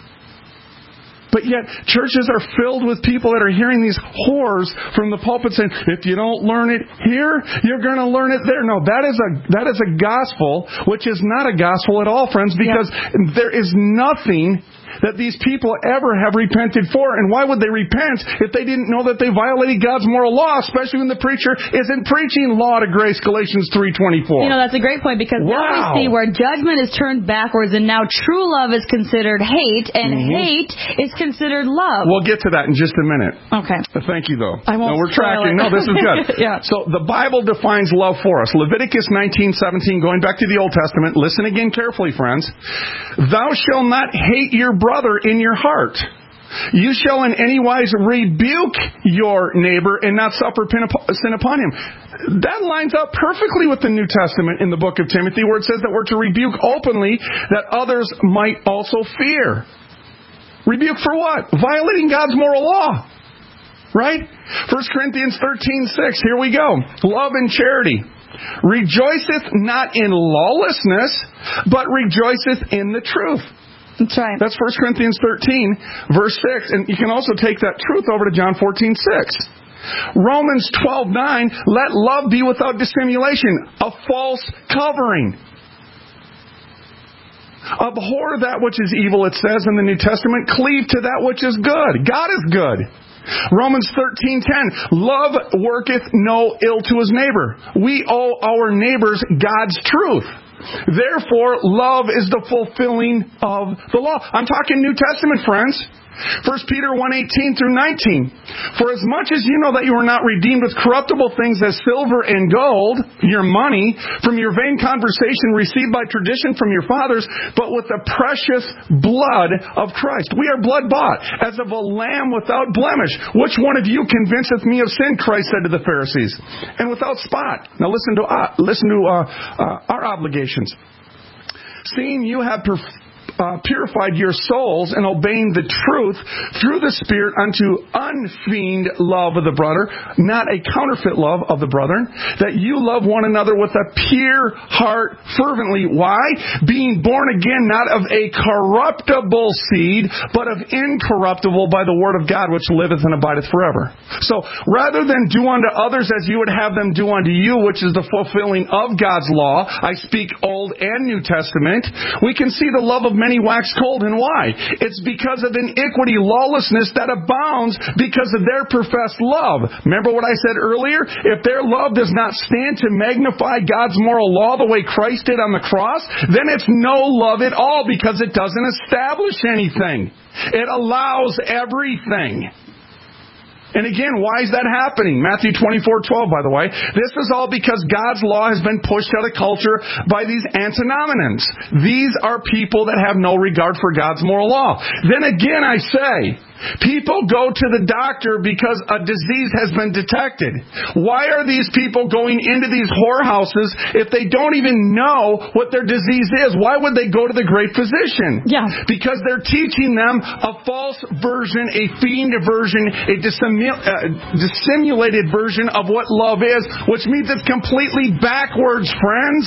But yet, churches are filled with people that are hearing these horrors from the pulpit saying, if you don't learn it here, you're going to learn it there. No, that is a that is a gospel, which is not a gospel at all, friends, because yeah. there is nothing that these people ever have repented for. And why would they repent if they didn't know that they violated God's moral law, especially when the preacher isn't preaching law to grace, Galatians three twenty-four. You know, that's a great point, because wow. now we see where judgment is turned backwards, and now true love is considered hate, and mm-hmm. hate is considered love. We'll get to that in just a minute. Okay. But thank you, though. I won't no, we're spoil tracking. it. No, this is good. yeah. So the Bible defines love for us. Leviticus nineteen seventeen, going back to the Old Testament. Listen again carefully, friends. Thou shalt not hate your brother in your heart. You shall in any wise rebuke your neighbor and not suffer sin upon him. That lines up perfectly with the New Testament in the book of Timothy, where it says that we're to rebuke openly that others might also fear. Rebuke for what? Violating God's moral law. Right? First Corinthians thirteen six. Here we go. Love and charity. Rejoiceth not in lawlessness, but rejoiceth in the truth. That's right. That's First Corinthians thirteen, verse six. And you can also take that truth over to John fourteen six. Romans twelve nine, let love be without dissimulation, a false covering. Abhor that which is evil, it says in the New Testament. Cleave to that which is good. God is good. Romans thirteen ten, love worketh no ill to his neighbor. We owe our neighbors God's truth. Therefore, love is the fulfilling of the law. I'm talking New Testament, friends. First Peter one eighteen through nineteen. For as much as you know that you were not redeemed with corruptible things as silver and gold, your money, from your vain conversation received by tradition from your fathers, but with the precious blood of Christ. We are blood bought, as of a lamb without blemish. Which one of you convinceth me of sin? Christ said to the Pharisees. And without spot. Now listen to uh, listen to uh, uh, our obligations. Seeing you have perfected Uh, purified your souls and obeying the truth through the Spirit unto unfeigned love of the brother, not a counterfeit love of the brethren, that you love one another with a pure heart fervently. Why? Being born again, not of a corruptible seed, but of incorruptible by the word of God, which liveth and abideth forever. So, rather than do unto others as you would have them do unto you, which is the fulfilling of God's law, I speak Old and New Testament, we can see the love of many wax cold. And why? It's because of iniquity, lawlessness that abounds because of their professed love. Remember what I said earlier? If their love does not stand to magnify God's moral law the way Christ did on the cross, then it's no love at all, because it doesn't establish anything. It allows everything. And again, why is that happening? Matthew twenty-four twelve, by the way. This is all because God's law has been pushed out of culture by these antinomians. These are people that have no regard for God's moral law. Then again, I say, people go to the doctor because a disease has been detected. Why are these people going into these whorehouses if they don't even know what their disease is? Why would they go to the great physician? Yeah. Because they're teaching them a false version, a fiend version, a disseminated uh, dissimulated version of what love is, which means it's completely backwards, friends.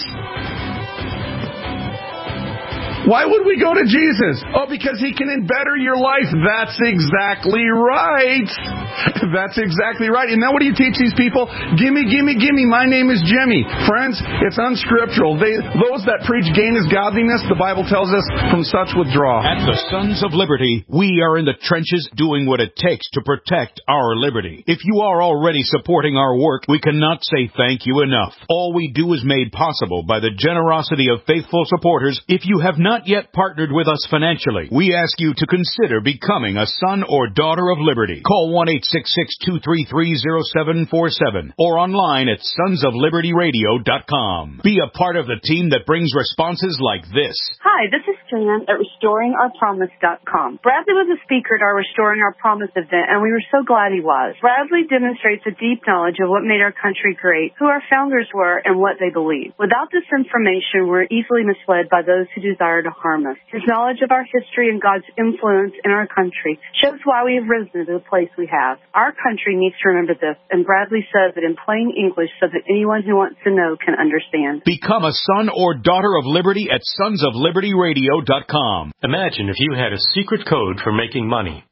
Why would we go to Jesus? Oh, because he can better your life. That's exactly right. That's exactly right. And now what do you teach these people? Gimme, gimme, gimme. My name is Jimmy. Friends, it's unscriptural. They, those that preach gain is godliness, the Bible tells us, from such withdraw. At the Sons of Liberty, we are in the trenches doing what it takes to protect our liberty. If you are already supporting our work, we cannot say thank you enough. All we do is made possible by the generosity of faithful supporters. If you have not yet partnered with us financially, we ask you to consider becoming a son or daughter of liberty. Call one eight six six, two three three, zero seven four seven or online at sons of liberty radio dot com. Be a part of the team that brings responses like this. Hi, this is Jan at restoring our promise dot com. Bradley was a speaker at our Restoring Our Promise event, and we were so glad he was. Bradley demonstrates a deep knowledge of what made our country great, who our founders were, and what they believed. Without this information, we're easily misled by those who desire to harm us. His knowledge of our history and God's influence in our country shows why we have risen to the place we have. Our country needs to remember this, and Bradley says it in plain English so that anyone who wants to know can understand. Become a son or daughter of liberty at sons of liberty radio dot com. Imagine if you had a secret code for making money.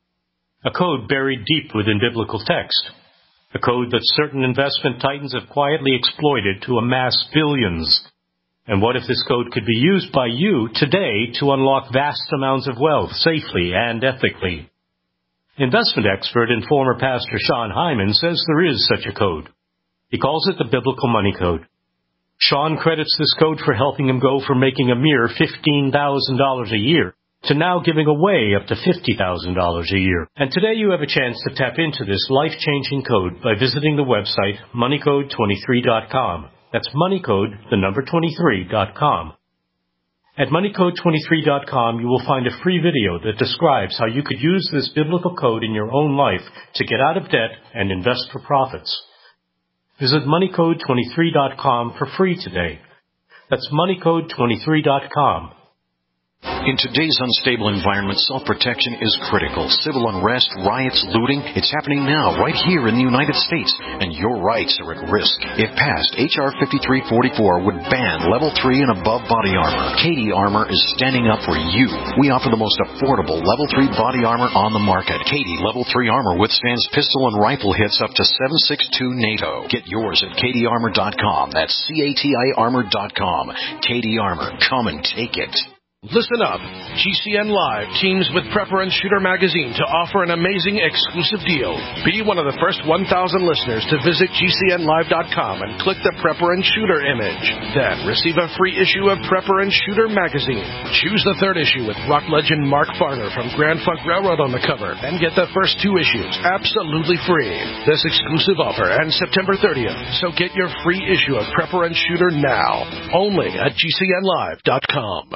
A code buried deep within biblical text. A code that certain investment titans have quietly exploited to amass billions. And what if this code could be used by you today to unlock vast amounts of wealth safely and ethically? Investment expert and former pastor Sean Hyman says there is such a code. He calls it the Biblical Money Code. Sean credits this code for helping him go from making a mere fifteen thousand dollars a year to now giving away up to fifty thousand dollars a year. And today you have a chance to tap into this life-changing code by visiting the website money code twenty-three dot com. That's moneycode, the number twenty-three dot com. At money code twenty-three dot com, you will find a free video that describes how you could use this biblical code in your own life to get out of debt and invest for profits. Visit money code twenty-three dot com for free today. That's money code twenty-three dot com. In today's unstable environment, self-protection is critical. Civil unrest, riots, looting, it's happening now, right here in the United States, and your rights are at risk. If passed, H R fifty-three forty-four would ban level three and above body armor. Katie Armor is standing up for you. We offer the most affordable level three body armor on the market. Katie level three armor withstands pistol and rifle hits up to seven six two NATO. Get yours at katie armor dot com. That's C A T I armor dot com. Katie Armor, come and take it. Listen up. G C N Live teams with Prepper and Shooter magazine to offer an amazing exclusive deal. Be one of the first one thousand listeners to visit G C N live dot com and click the Prepper and Shooter image. Then receive a free issue of Prepper and Shooter magazine. Choose the third issue with rock legend Mark Farner from Grand Funk Railroad on the cover and get the first two issues absolutely free. This exclusive offer ends September thirtieth, so get your free issue of Prepper and Shooter now. Only at G C N live dot com.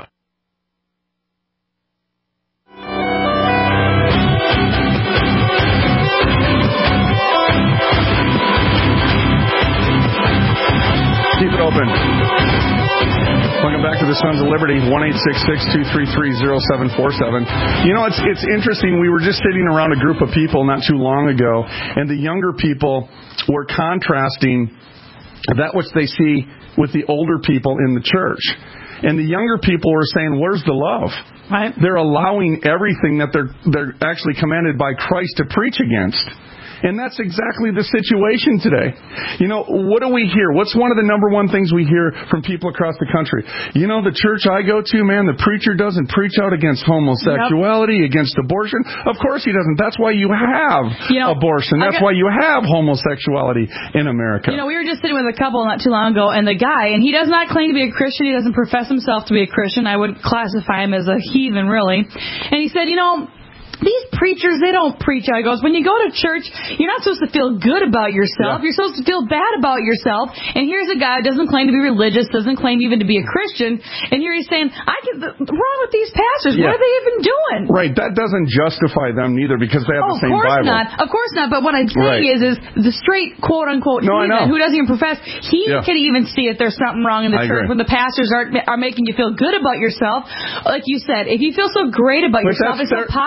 Keep it open. Welcome back to the Sons of Liberty, one eight six six, two three three, zero seven four seven. You know, it's it's interesting. We were just sitting around a group of people not too long ago, and the younger people were contrasting that which they see with the older people in the church. And the younger people were saying, where's the love? Right. They're allowing everything that they're they're actually commanded by Christ to preach against. And that's exactly the situation today. You know, what do we hear? What's one of the number one things we hear from people across the country? You know, the church I go to, man, the preacher doesn't preach out against homosexuality, yep. against abortion. Of course he doesn't. That's why you have you know, abortion. That's got, why you have homosexuality in America. You know, we were just sitting with a couple not too long ago, and the guy, and he does not claim to be a Christian. He doesn't profess himself to be a Christian. I would classify him as a heathen, really. And he said, you know, these preachers, they don't preach. I goes, when you go to church, you're not supposed to feel good about yourself. Yeah. You're supposed to feel bad about yourself. And here's a guy who doesn't claim to be religious, doesn't claim even to be a Christian. And here he's saying, I can, what's wrong with these pastors? Yeah. What are they even doing? Right. That doesn't justify them neither because they have oh, the same Bible. Of course not. Of course not. But what I'm saying right. is, is the straight quote-unquote no, heathen who doesn't even profess, he yeah. can even see if there's something wrong in the I church agree. when the pastors are, are making you feel good about yourself. Like you said, if you feel so great about but yourself, it's so positive.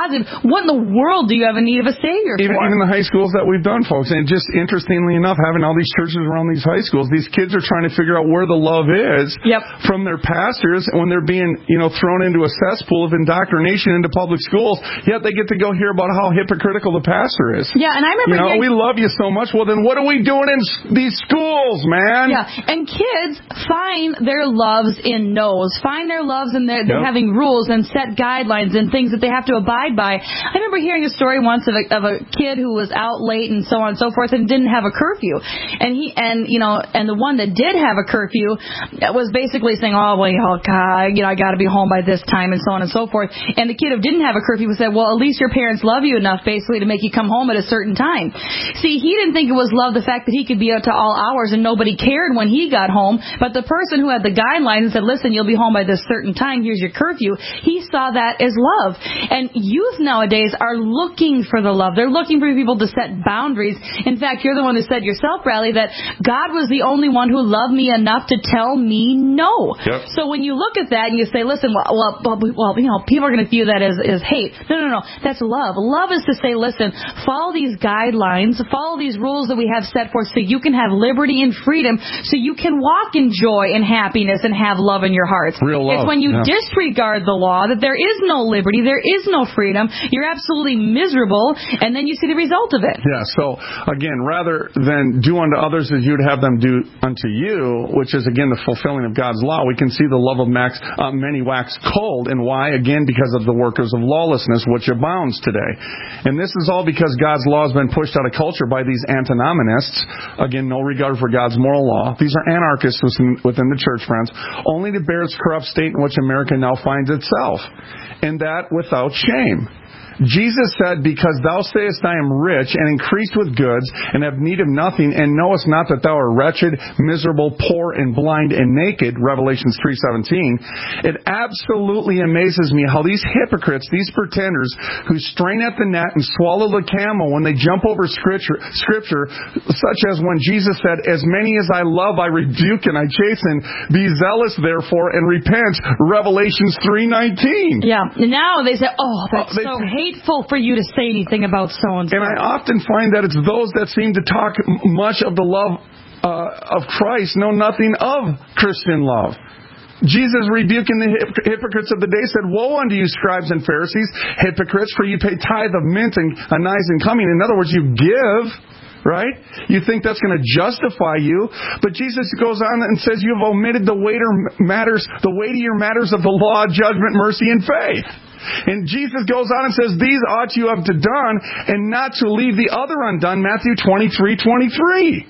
what in the world do you have a need of a Savior even, for? Even the high schools that we've done, folks. And just interestingly enough, having all these churches around these high schools, these kids are trying to figure out where the love is yep. from their pastors when they're being, you know, thrown into a cesspool of indoctrination into public schools, yet they get to go hear about how hypocritical the pastor is. Yeah, and I remember... You know, hearing, we love you so much. Well, then what are we doing in these schools, man? Yeah, and kids find their loves in no's, find their loves in their, yep. they're having rules and set guidelines and things that they have to abide by. I remember hearing a story once of a, of a kid who was out late and so on and so forth and didn't have a curfew. And he, and, you know, and the one that did have a curfew was basically saying, oh, well, oh, God, you know, I got to be home by this time and so on and so forth. And the kid who didn't have a curfew said, well, at least your parents love you enough basically to make you come home at a certain time. See, he didn't think it was love, the fact that he could be out to all hours and nobody cared when he got home. But the person who had the guidelines and said, listen, you'll be home by this certain time, here's your curfew, he saw that as love. And youth nowadays are looking for the love. They're looking for people to set boundaries. In fact, you're the one who said yourself, Bradley, that God was the only one who loved me enough to tell me no. Yep. So when you look at that and you say, listen, well, well, well you know, people are going to view that as, as hate. No, no, no. That's love. Love is to say, listen, follow these guidelines, follow these rules that we have set forth so you can have liberty and freedom, so you can walk in joy and happiness and have love in your hearts. Real love. It's when you yeah. disregard the law that there is no liberty, there is no freedom, you're absolutely miserable, and then you see the result of it. Yeah, so again, rather than do unto others as you'd have them do unto you, which is again the fulfilling of God's law, we can see the love of max, uh, many wax cold. And why? Again, because of the workers of lawlessness, which abounds today. And this is all because God's law has been pushed out of culture by these antinomianists. Again, no regard for God's moral law. These are anarchists within, within the church, friends, only to bear its corrupt state in which America now finds itself, and that without shame. Jesus said, because thou sayest I am rich and increased with goods and have need of nothing, and knowest not that thou art wretched, miserable, poor, and blind, and naked, Revelations three seventeen, it absolutely amazes me how these hypocrites, these pretenders, who strain at the net and swallow the camel when they jump over scripture, scripture such as when Jesus said, as many as I love I rebuke and I chasten, be zealous therefore and repent, Revelations three nineteen. Yeah, now they say, oh, that's oh, they, so hateful. Hateful for you to say anything about so-and-so. And I often find that it's those that seem to talk much of the love uh, of Christ know nothing of Christian love. Jesus, rebuking the hypocrites of the day, said, woe unto you, scribes and Pharisees, hypocrites, for you pay tithe of mint and anise and cumin. In other words, you give, right? You think that's going to justify you. But Jesus goes on and says, you have omitted the weightier matters, the weightier matters of the law, judgment, mercy, and faith. And Jesus goes on and says, these ought you have to done, and not to leave the other undone, Matthew twenty-three twenty-three.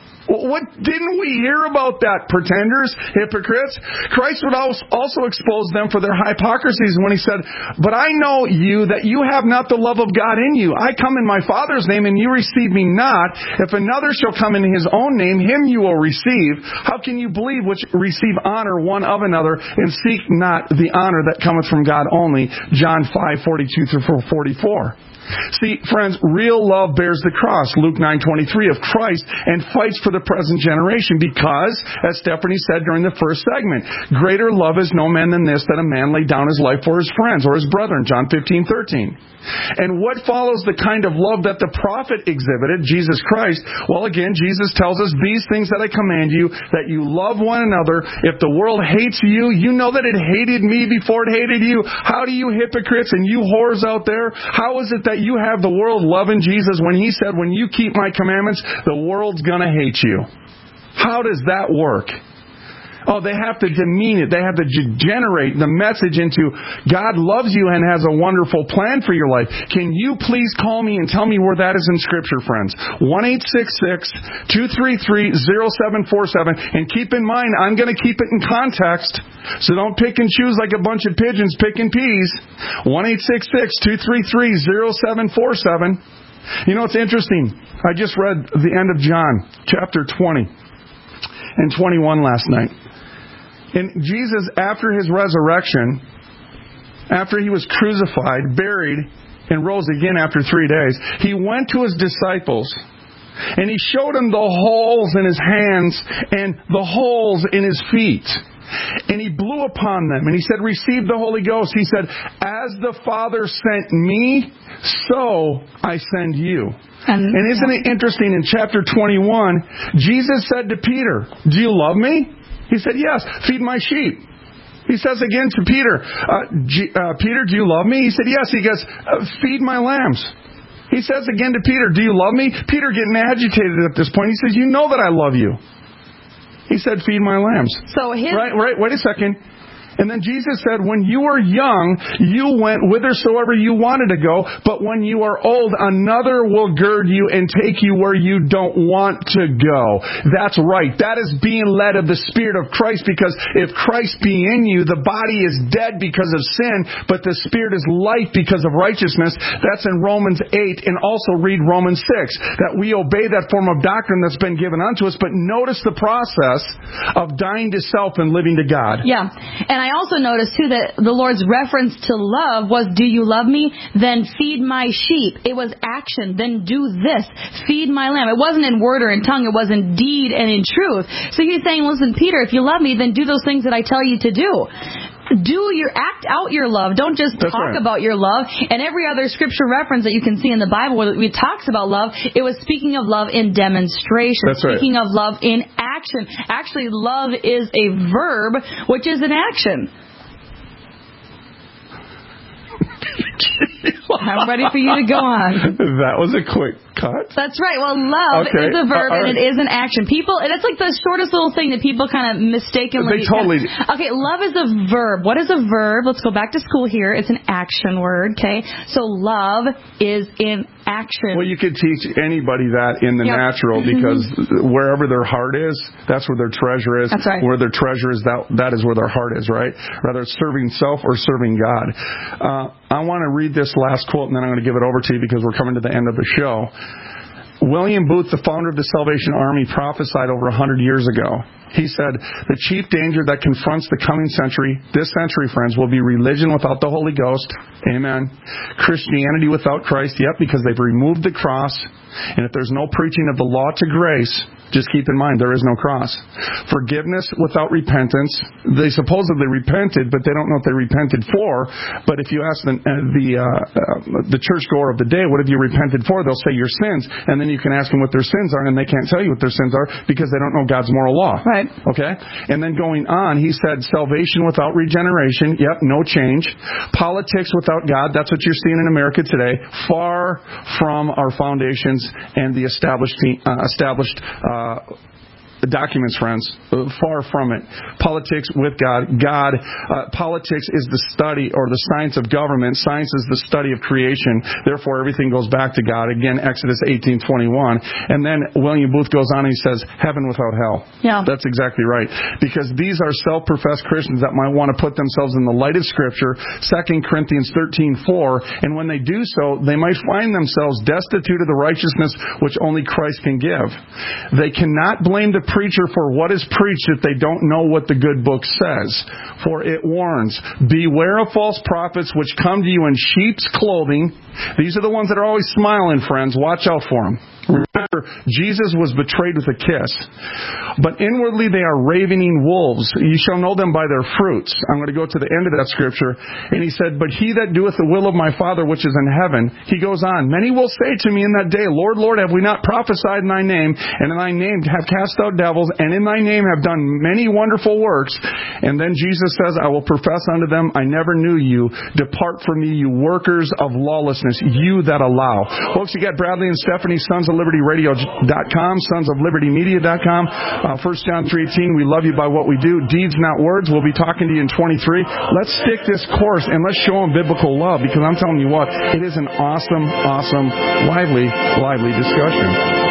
What didn't we hear about that, pretenders, hypocrites? Christ would also expose them for their hypocrisies when he said, but I know you that you have not the love of God in you. I come in my Father's name and you receive me not. If another shall come in his own name, him you will receive. How can you believe which receive honor one of another and seek not the honor that cometh from God only? John five forty-two through forty-four. See, friends, real love bears the cross, Luke nine twenty-three, of Christ, and fights for the present generation because, as Stephanie said during the first segment, greater love is no man than this, that a man lay down his life for his friends or his brethren, John fifteen thirteen. And what follows the kind of love that the prophet exhibited, Jesus Christ? Well, again, Jesus tells us, these things that I command you, that you love one another. If the world hates you, you know that it hated me before it hated you. How do you hypocrites and you whores out there, how is it that you have the world loving Jesus when he said, when you keep my commandments, the world's going to hate you? How does that work? Oh, they have to demean it. They have to generate the message into God loves you and has a wonderful plan for your life. Can you please call me and tell me where that is in Scripture, friends? one eight six six, two three three, zero seven four seven. And keep in mind, I'm going to keep it in context. So don't pick and choose like a bunch of pigeons picking peas. one eight six six, two three three, zero seven four seven. You know, it's interesting. I just read the end of John, chapter twenty and twenty-one last night. And Jesus, after his resurrection, after he was crucified, buried, and rose again after three days, he went to his disciples and he showed them the holes in his hands and the holes in his feet. And he blew upon them, and he said, receive the Holy Ghost. He said, as the Father sent me, so I send you. And, and isn't it interesting, in chapter twenty-one, Jesus said to Peter, do you love me? He said, yes, feed my sheep. He says again to Peter, uh, G- uh, Peter, do you love me? He said, yes. He goes, uh, feed my lambs. He says again to Peter, do you love me? Peter getting agitated at this point. He says, you know that I love you. He said, feed my lambs. So his... Right, right, wait a second. And then Jesus said, when you were young, you went whithersoever you wanted to go, but when you are old, another will gird you and take you where you don't want to go. That's right. That is being led of the Spirit of Christ, because if Christ be in you, the body is dead because of sin, but the Spirit is life because of righteousness. That's in Romans eight, and also read Romans six, that we obey that form of doctrine that's been given unto us, but notice the process of dying to self and living to God. Yeah. And I I also noticed, too, that the Lord's reference to love was, do you love me? Then feed my sheep. It was action. Then do this. Feed my lamb. It wasn't in word or in tongue. It was in deed and in truth. So he's saying, listen, Peter, if you love me, then do those things that I tell you to do. Do your, act out your love. Don't just That's talk right. about your love. And every other scripture reference that you can see in the Bible where it talks about love, it was speaking of love in demonstration. That's right. Speaking of love in action. Actually, love is a verb, which is an action. I'm ready for you to go on. That was a quick cut. That's right. Well, love okay. is a verb, uh, right. and it is an action. People, and it's like the shortest little thing that people kind of mistakenly... They totally... Kind of, okay, love is a verb. What is a verb? Let's go back to school here. It's an action word, okay? So love is in action. Well, you could teach anybody that in the yep. natural, because wherever their heart is, that's where their treasure is. That's right. Where their treasure is, that that is where their heart is, right? Whether it's serving self or serving God. Uh, I want to read this last quote, and then I'm going to give it over to you because we're coming to the end of the show. William Booth, the founder of the Salvation Army, prophesied over one hundred years ago. He said, the chief danger that confronts the coming century, this century, friends, will be religion without the Holy Ghost. Amen. Christianity without Christ. Yep, because they've removed the cross. And if there's no preaching of the law to grace, just keep in mind, there is no cross. Forgiveness without repentance. They supposedly repented, but they don't know what they repented for. But if you ask the uh, the, uh, uh, the churchgoer of the day, what have you repented for? They'll say your sins. And then you can ask them what their sins are, and they can't tell you what their sins are because they don't know God's moral law. Right. Okay? And then going on, he said salvation without regeneration. Yep, no change. Politics without God. That's what you're seeing in America today. Far from our foundations and the established uh, established uh, documents, friends. Far from it. Politics with God. God, uh, politics is the study or the science of government. Science is the study of creation. Therefore, everything goes back to God. Again, Exodus eighteen twenty-one. And then William Booth goes on and he says, heaven without hell. Yeah. That's exactly right. Because these are self-professed Christians that might want to put themselves in the light of Scripture, Second Corinthians thirteen four, and when they do so, they might find themselves destitute of the righteousness which only Christ can give. They cannot blame the preacher for what is preached if they don't know what the good book says. For it warns, beware of false prophets which come to you in sheep's clothing. These are the ones that are always smiling, friends. Watch out for them. Remember, Jesus was betrayed with a kiss. But inwardly they are ravening wolves. You shall know them by their fruits. I'm going to go to the end of that scripture. And he said, but he that doeth the will of my Father which is in heaven, he goes on, many will say to me in that day, Lord, Lord, have we not prophesied in thy name, and in thy name have cast out devils, and in thy name have done many wonderful works? And then Jesus says, I will profess unto them, I never knew you. Depart from me, you workers of lawlessness, you that allow. Folks, you got Bradley and Stephanie, Sons of Liberty Radio dot com, Sons of Liberty Media dot com. Uh, First John three eighteen, we love you by what we do. Deeds, not words. We'll be talking to you in twenty-three. Let's stick this course and let's show them biblical love, because I'm telling you what, it is an awesome, awesome, lively, lively discussion.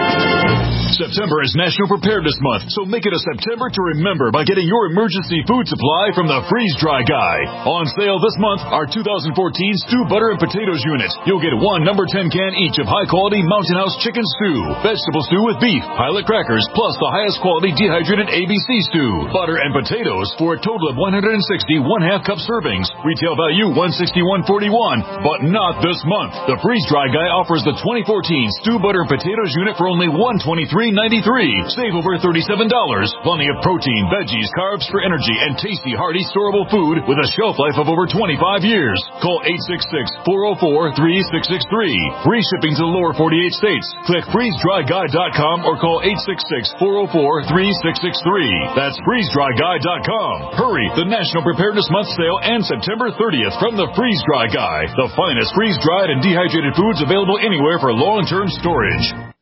September is National Preparedness Month, so make it a September to remember by getting your emergency food supply from the Freeze Dry Guy. On sale this month, our two thousand fourteen Stew Butter and Potatoes unit. You'll get one number ten can each of high-quality Mountain House chicken stew, vegetable stew with beef, pilot crackers, plus the highest quality dehydrated A B C stew, butter and potatoes for a total of one hundred sixty one-half cup servings. Retail value one hundred sixty-one forty-one, but not this month. The Freeze Dry Guy offers the twenty fourteen Stew Butter and Potatoes unit for only one hundred twenty-three three ninety-three. Save over thirty-seven dollars. Plenty of protein, veggies, carbs for energy, and tasty, hearty, storable food with a shelf life of over twenty-five years. Call eight six six, four oh four, three six six three. Free shipping to the lower forty-eight states. Click freeze dry guide dot com or call eight six six, four oh four, three six six three. That's freeze dry guide dot com. Hurry! The National Preparedness Month sale ends September thirtieth from the Freeze Dry Guy, the finest freeze-dried and dehydrated foods available anywhere for long-term storage.